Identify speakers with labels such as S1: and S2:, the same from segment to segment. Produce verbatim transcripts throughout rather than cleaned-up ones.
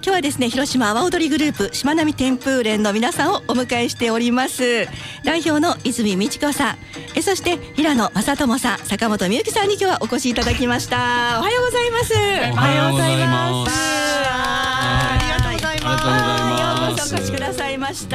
S1: 日はですね、広島阿波踊りグループしまなみ天風連の皆さんをお迎えしております。代表の泉美智子さん、えそして平野正智さん、坂本美由紀さんに今日はお越しいただきました。おはようございます。
S2: おはようございます。
S1: ありがとうございます。ようこそお越しくださいました。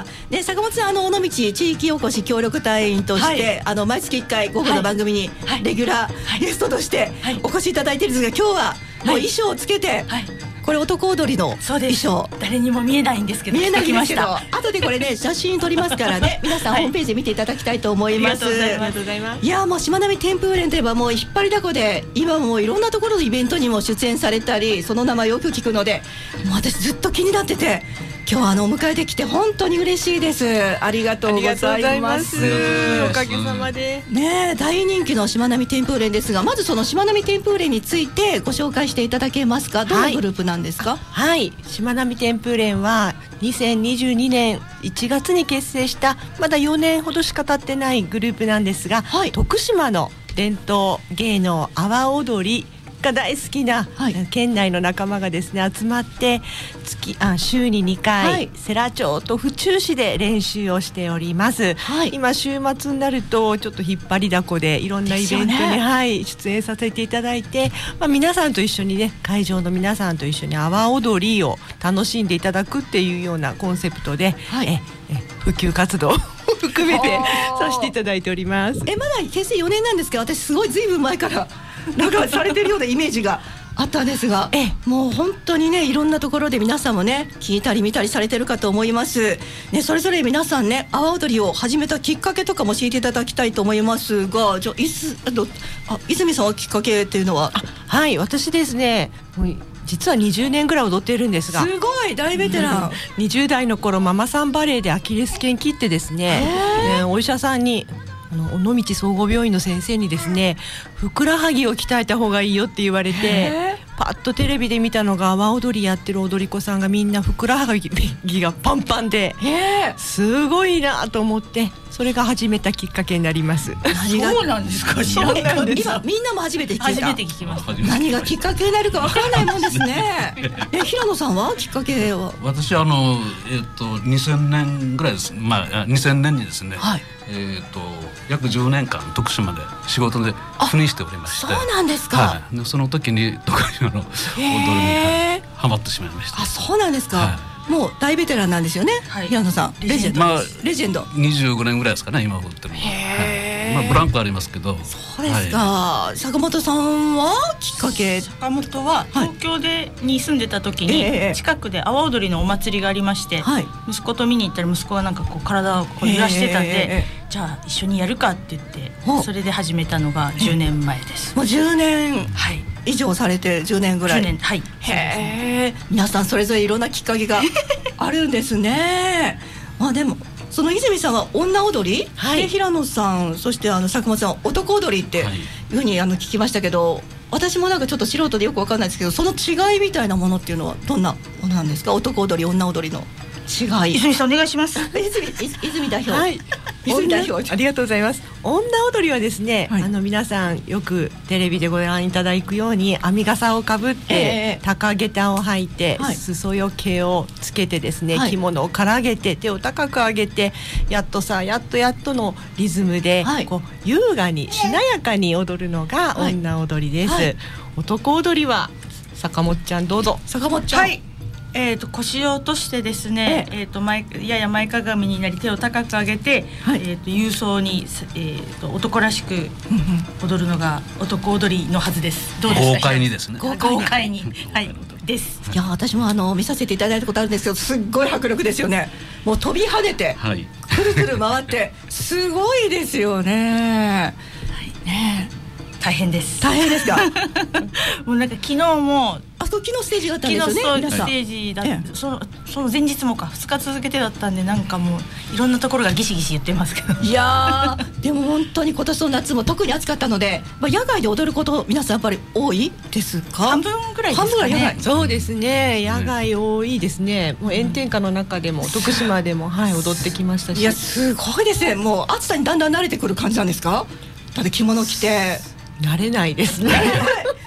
S1: で、坂本さん、あの尾道地域おこし協力隊員として、はい、あの毎月いっかい午後の番組にレギュラーゲストとしてお越しいただいているんですが、今日はもう衣装をつけて、はい、これ男踊りの衣装、
S3: 誰にも見えないんですけど、
S1: 見えないんですけど、後でこれね写真撮りますからね皆さんホームページで見ていただきたいと思います。
S3: ありがとうございます。
S1: いや、もうしまなみ天風連といえばもう引っ張りだこで、今もういろんなところのイベントにも出演されたり、その名前よく聞くので、もう私ずっと気になってて、今日はあのお迎えできて本当に嬉しいです。ありがとうございます。
S3: おかげさまで
S1: ね、大人気のしまなみ天風連ですが、まずそのしまなみ天風連についてご紹介していただけますか。どんなグループなんですか。
S3: はい、しまなみ天風連はにせんにじゅうにねんいちがつに結成したまだよねんほどしか経ってないグループなんですが、はい、徳島の伝統芸能阿波踊りが大好きな、はい、県内の仲間がですね集まって月あ週ににかい、はい、世羅町と府中市で練習をしております、はい、今週末になるとちょっと引っ張りだこでいろんなイベントに、ね、はい、出演させていただいて、まあ、皆さんと一緒にね、会場の皆さんと一緒に阿波踊りを楽しんでいただくっていうようなコンセプトで、はい、ええ普及活動を含めてさせていただいております。
S1: えまだ結成よねんなんですけど、私すごいずいぶん前からなんかされてるようなイメージがあったんですが、えもう本当にね、いろんなところで皆さんもね聞いたり見たりされてるかと思います、ね、それぞれ皆さんね、阿波踊りを始めたきっかけとかも教えていただきたいと思いますが、じゃあいすあとあ泉さんはきっかけっていうのは。
S3: はい、私ですね、実はにじゅうねんぐらい踊っているんですが、
S1: すごい大ベテラン
S3: にじゅう代の頃ママさんバレーでアキレス腱切ってですね、えー、お医者さんにあの尾道総合病院の先生にですね、ふくらはぎを鍛えた方がいいよって言われて、パッとテレビで見たのが阿波踊りやってる踊り子さんがみんなふくらはぎがパンパンで、すごいなと思って、それが始めたきっかけになります。
S1: そうなんですか。知らないです。今みんなも初めて聞いた。
S3: 初めて聞きました。
S1: 何がきっかけになるかわからないもんですね。え、平野さんはきっかけは。
S2: 私はあのえっとにせんねんぐらいです。まあにせんねんにですね、はい、えっと約じゅうねんかん徳島で仕事で赴任しておりまして。
S1: そうなんですか。
S2: はい、でその時に徳島の踊りにハマってしまいました。
S1: あ、そうなんですか。はい、もう大ベテランなんですよね、はい、平野さん。レジェンド、まあ、レジェンド
S2: にじゅうごねんぐらいですかね、今踊ってるのは。はい、まあ、ブランクありますけど。
S1: そうですか、はい、坂本さんはきっかけ。
S4: 坂本は東京でに住んでた時に近くで阿波踊りのお祭りがありまして、はい、息子と見に行ったら息子がなんかこう体をこう揺らしてたんで、じゃあ一緒にやるかって言って、それで始めたのがじゅうねんまえです。
S1: もうじゅうねん、はい、以上されてじゅうねんぐらい。じゅうねん、はい。へえ、皆さんそれぞれいろんなきっかけがあるんですね。まあでもその泉さんは女踊り、はい、で平野さん、そしてあの坂本さんは男踊りっていうふうにあの聞きましたけど、私もなんかちょっと素人でよく分かんないですけど、その違いみたいなものっていうのはどんなものなんですか。男踊り女踊りの違い。
S4: 泉さんお願いします。
S1: 泉, 泉代表。
S3: はい、泉代表ありがとうございます。女踊りはですね、はい、あの皆さんよくテレビでご覧いただくように編み笠をかぶって、えー、高下駄を履いて、はい、裾よけをつけてですね、はい、着物をからげて手を高く上げて、やっとさやっとやっとのリズムで、はい、こう優雅にしなやかに踊るのが女踊りです、はいはい、男踊りは坂本ちゃんどうぞ。
S1: 坂本ちゃん。はい、
S4: えー、と腰を落としてですね、えー、と前やや前かがみになり手を高く上げて、はい、えー、と勇壮に、えー、と男らしく踊るのが男踊りのはずです。どうですか。
S2: 豪快にですね。
S4: 豪快に、はいです。
S1: いや、私もあの見させていただいたことあるんですけど、すっごい迫力ですよね。もう飛び跳ねて、はい、くるくる回ってすごいですよね。はい、ね、
S4: 大変です。
S1: 大変ですか。
S4: もうなんか昨日も
S1: あ、昨日ステージがあったんですよね。
S4: 昨日ステージだ、ええ、そのその前日もかふつか続けてだったんで、なんかもういろんなところがギシギシ言ってますけど。
S1: いやでも本当に今年の夏も特に暑かったので、まあ、野外で踊ること皆さんやっぱり多いですか。
S4: 半分ぐらいですかね。半分ぐらい野外。
S3: そうですね、野外多いですね。もう炎天下の中でも、うん、徳島でも、はい、踊ってきましたし。
S1: いや、すごいですね。もう暑さにだんだん慣れてくる感じなんですか。だって着物着て
S3: 慣れないですね。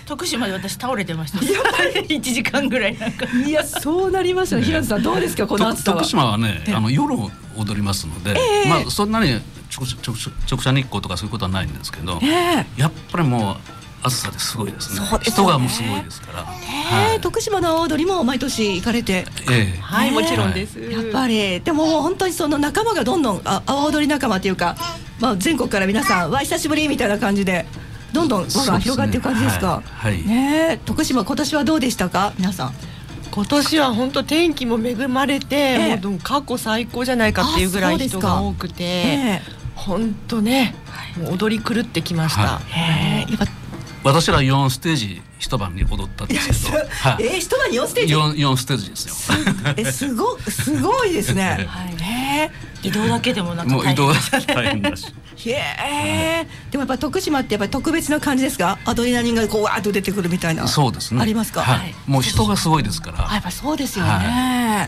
S4: 徳島で私倒れてましたいちじかんぐらいなんか
S1: いやそうなりますよね。平野さんどうですかこの暑さは。
S2: 徳島はねあの夜踊りますので、えー、まあそんなに直射日光とかそういうことはないんですけど、えー、やっぱりもう暑さですごいですね。そうですね、人がもうすごいですから、
S1: えーはい、徳島の阿波踊りも毎年行かれて、
S3: えー、はい、もちろんです、
S1: はい、やっぱりでも本当にその仲間がどんどん阿波踊り仲間というか、まあ、全国から皆さんわ久しぶりみたいな感じでどんどん輪が広がっていく感じですか。
S2: はいはい、
S1: ね、徳島今年はどうでしたか皆さん。
S3: 今年は本当天気も恵まれて、えー、もう過去最高じゃないかっていうぐらい人が多くて、えー、本当ね、もう踊り狂ってきました。はい、
S1: えー、やっぱ
S2: 私らよんステージ一晩に踊ったんですけど、
S1: はい、えー、一晩によんステージ
S2: 4, 4ステージですよ。
S1: す, えすごすごいですね。はい、
S4: えー、移動だけでもなんか
S2: もう移動大変だし。
S1: へえ、でもやっぱ徳島ってやっぱり特別な感じですか。アドレナリンがこうわーっと出てくるみたいな。
S2: そうですね。
S1: ありますか。
S2: はい、もう人がすごいですから。
S1: あ、やっぱそうですよね。はい、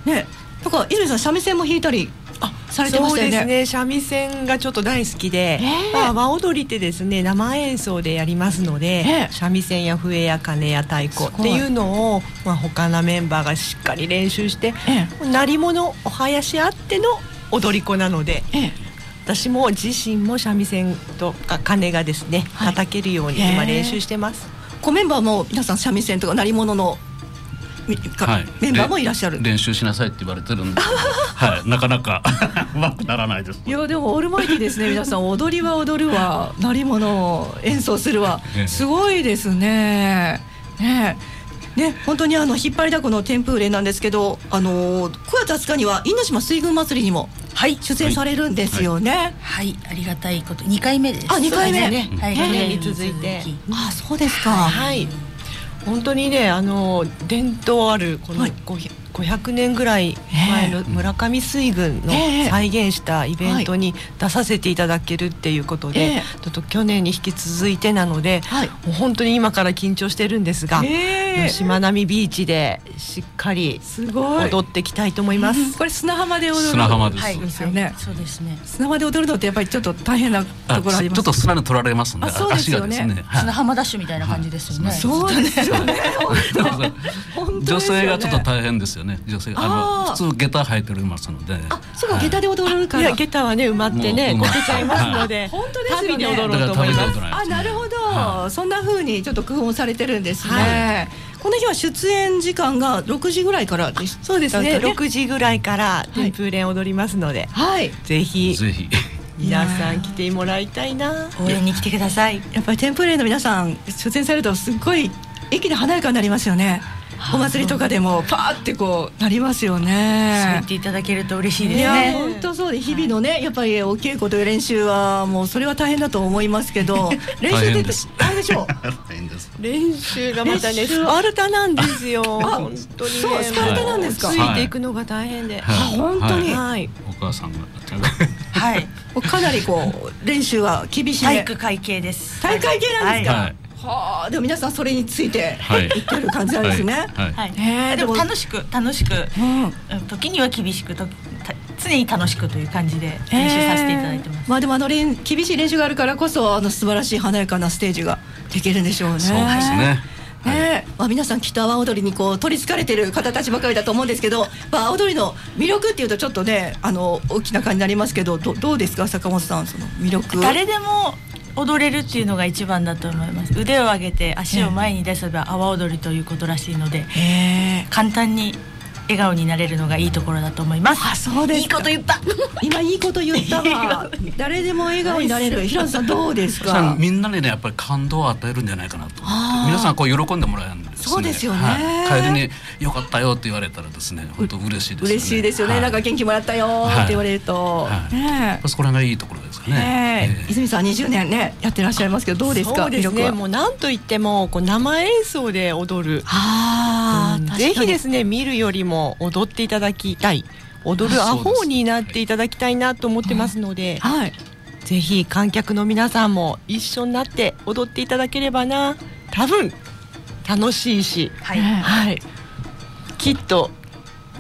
S1: ね、なんか泉さん三味線も弾いたりされてましたよね。
S3: そうですね、三味線がちょっと大好きで、えーまあ、和踊りってですね生演奏でやりますので、えー、三味線や笛や鐘や太鼓っていうのを、まあ、他のメンバーがしっかり練習して、えー、鳴り物お囃子あっての踊り子なので、えー、私も自身も三味線とか鐘がですね、はい、叩けるように今練習してます。
S1: えー、こうメンバーも皆さん三味線とか鳴り物のはい、メンバーもいらっしゃる。
S2: 練習しなさいって言われてるんで、はい、なかなかうまくならないです。
S1: いやでもオールマイティですね皆さん。踊りは踊るわ、鳴り物を演奏するわ、すごいですね。ねね、本当にあの引っ張りだこのテンプーレなんですけど、あのくがつはつかには因島水軍祭りにも出演されるんですよね。はい、
S4: はいはい、ありがたいことにかいめです。
S1: あ、にかいめ、
S3: ね、はい、去年に続いて。
S1: あ、そうですか。
S3: はい、本当にね、あの伝統あるこのごひゃくねんぐらい前の村上水軍の再現したイベントに出させていただけるっていうことで、えー、ちょっと去年に引き続いてなので、はい、もう本当に今から緊張してるんですが、えー、しまなみビーチでしっかり踊っていきたいと思います。
S1: これ砂浜で踊る
S2: 砂浜です、
S1: はい、ですよね。
S4: そうですね。
S1: 砂浜で踊るのってやっぱりちょっと大変なところあります。
S2: ちょっと砂に取られますね。
S1: そうですよね。
S2: 足がですね、
S4: はい、砂浜ダッシュみたいな感じですよね。はい、
S1: そうですよね。
S2: 女性がちょっと大変ですよね。女性あの普通下駄履いておりますので。
S1: あ、そうか、下駄で踊るから。
S3: いや、下駄はね埋まってねこけちゃいますので、
S1: 本当ですよね。
S3: 旅で踊ろうと思います。
S1: あ、なるほど。そんな風にちょっと工夫されてるんですね。この日は出演時間がろくじぐらいからです。
S3: そうですね。ろくじぐらいからテンプーレン踊りますので、はい、ぜひ
S2: ぜひ
S3: 皆さん来てもらいたいな。
S4: 応援に来てください。
S1: やっぱりテンプーレンの皆さん出演されるとすっごい駅で華やかになりますよね。お祭りとかでもパーってこうなりますよね。
S4: そう言っていただけると嬉しいですね。
S1: いや本当そうで、日々のね、やっぱりお稽古という練習はもうそれは大変だと思いますけど練習って大変でしょう。
S3: 練習がまたねスパルタなんですよ。本当にね、
S1: そうスパルタなんですか。
S3: ついていくのが大変で、
S1: はい、本当に、
S3: はい、
S2: お母さんが
S1: はい、かなりこう練習は厳しい、ね、
S4: 体育会系です。
S1: 体育会系なんですか。
S2: はい、
S1: はあ、でも皆さんそれについて言ってる感じなんですね。
S4: はいはい、えー、でも楽しく楽しく、うん、時には厳しくと常に楽しくという感じで練習させていただいてます。
S1: えー、まあでもあの厳しい練習があるからこそあの素晴らしい華やかなステージができるんでしょうね。
S2: そうですね。
S1: ね、まあ、皆さんきっと阿波踊りにこう取りつかれてる方たちばかりだと思うんですけど、まあ、阿波踊りの魅力っていうとちょっとねあの大きな感じになりますけど、 ど, どうですか坂本さん、その魅力。
S4: 誰でも踊れるっていうのが一番だと思います。腕を上げて足を前に出せば阿波踊りということらしいので、へ簡単に笑顔になれるのがいいところだと思います。
S1: あ、そうですか。
S4: いいこと言った。
S1: 今いいこと言ったわ。誰でも笑顔になれる。平野さんどうですか。
S2: みんなにねやっぱり感動を与えるんじゃないかなと。皆さんこう喜んでもらえるんですね。
S1: そうですよね。
S2: はい、帰りに良かったよって言われたらですね、本当嬉しいですよね。
S1: 嬉しいですよね。はい、なんか元気もらったよって言われると、
S2: はいね、そこらがいいところですかね。
S1: えー、泉さんにじゅうねんねやってらっしゃいますけどどうですか。
S3: そうですね。もう何と言ってもこう生演奏で踊る。あ、うん、ぜひですね見るよりも踊っていただきたい、踊るアホになっていただきたいなと思ってますので、はい、ぜひ観客の皆さんも一緒になって踊っていただければな。多分楽しいし、はいはい、きっと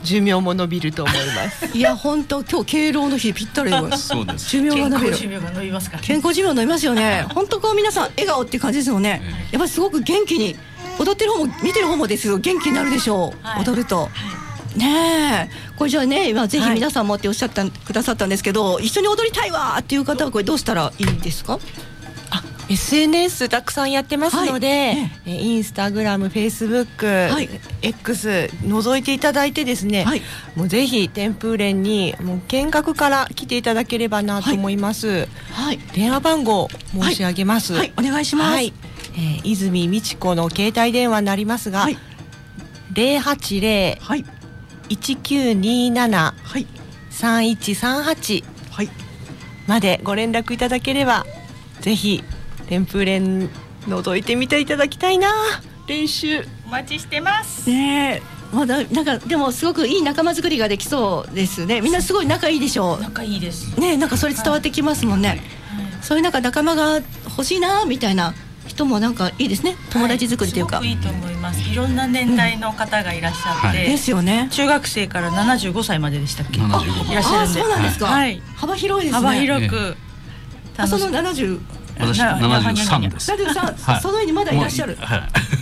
S3: 寿命も伸びると思います
S1: いや本当今日敬老の日ぴったりです。
S2: そうです。
S1: 寿命が伸びる。
S4: 健康寿命が伸びますから、ね、
S1: 健康寿命伸びますよね本当こう皆さん笑顔っていう感じですよね、やっぱりすごく元気に踊ってる方も見てる方もですよ元気になるでしょう、はい、踊ると、はい、ねえこれじゃあね今ぜひ皆さんもっておっしゃったくださったんですけど、はい、一緒に踊りたいわっていう方はこれどうしたらいいですか？
S3: エスエヌエス たくさんやってますので、はい、インスタグラム、フェイスブック、はい、X 覗いていただいてですね、はい、もうぜひ天風連にもう見学から来ていただければなと思います、はい、電話番号申し上げます、
S1: はいはい、お願いします、はい、
S3: えー、泉美智子の携帯電話になりますが、はい、ゼロはちゼロ いちきゅうになな さんいちさんはちまでご連絡いただければぜひ天風連覗いてみていただきたいな。練習
S4: お待ちしてます
S1: ね。えまだなんかでもすごくいい仲間作りができそうですね。みんなすごい仲いいでしょう。
S4: 仲いいです
S1: ね。なんかそれ伝わってきますもんね、はいはい、そういうなんか仲間が欲しいなみたいな人もなんかいいですね。友達作りというか、
S4: はい、すごくいいと思います。いろんな年代の方がいらっしゃって、
S1: うん、ですよね。
S4: 中学生からななじゅうごさいまででしたっけ？
S2: ななじゅうご
S4: いらっしゃるんで。
S1: あ、そうなんですか、
S4: はい、
S1: 幅広いですね。
S4: 幅広く、
S1: えー、そのななじゅう
S2: 私ななじゅうさんです。
S1: ななじゅうさん、はい、その上にまだいらっしゃる。
S2: はい。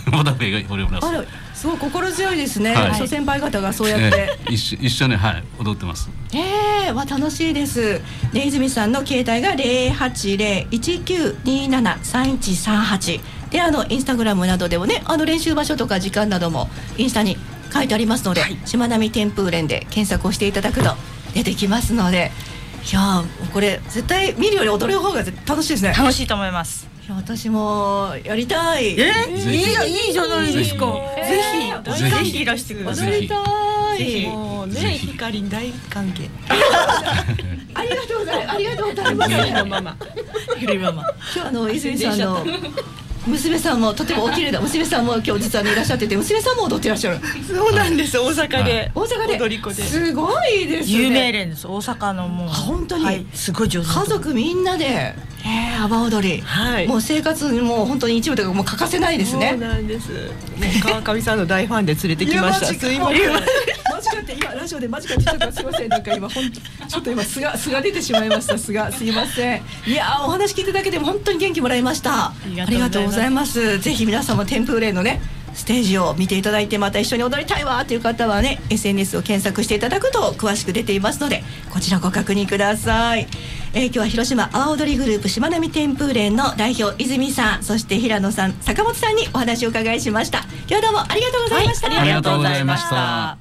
S2: まだ上がおります。
S1: あら、すごい心強いですね。はい、諸先輩方がそうやって、
S2: えー、一緒一緒にはい踊ってます。
S1: ええー、わ楽しいです。で泉さんの携帯がゼロはちゼロ いちきゅうになな さんいちさんはちで、あのインスタグラムなどでもね、あの練習場所とか時間などもインスタに書いてありますので、はい、しまなみ天風連で検索をしていただくと出てきますので。いやこれ絶対見るより踊る方が楽しいですね。
S4: 楽しいと思います。
S1: いや私もやりたい。
S4: えー、いいいいじゃないですか。
S1: ぜひ
S4: ぜひいらしてください。
S1: 踊りたい。
S3: ぜひもうね、光大歓迎。
S1: ありがとうございます。ありがとうございます。
S3: ゆりのママ。
S4: ゆりママ。
S1: 今日あの泉さんの娘さんもとてもお綺麗だ。娘さんも今日実はいらっしゃってて、娘さんも踊ってらっしゃる。
S3: そうなんです。大阪で、
S1: 大阪で
S3: 踊り子で。
S1: すごいですね。
S4: 有名連です。大阪のもう
S1: 本当に、はい、
S4: すごい上手。
S1: 家族みんなで、えー、阿波踊り、はい、もう生活にもう本当に一部とかもう欠かせないですね。
S3: そうなんです。川上さんの大ファンで連れてきました。すいません。
S1: 間違って今ラジオで間違ってちょっとすいません。なんか今本当ちょっと今素が素が出てしまいました。素がすいません。いやお話聞いただけでも本当に元気もらいました。ありがとうございます。ぜひ皆さんも天風連のねステージを見ていただいて、また一緒に踊りたいわという方はね エスエヌエス を検索していただくと詳しく出ていますので、こちらご確認ください。えー、今日は広島阿波踊りグループしまなみ天風連の代表泉さん、そして平野さん、坂本さんにお話をお伺いしました。今日はどうもありがとうございました。
S2: はい、ありがとうございました。